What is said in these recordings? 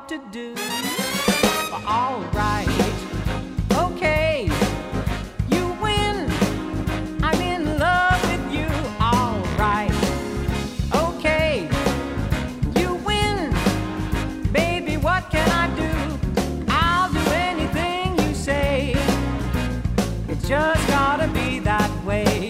hard to do. All right, okay, you win. I'm in love with you. All right, okay, you win. Baby, what can I do? I'll do anything you say. It's just gotta be that way.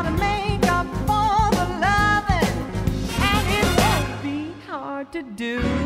To do.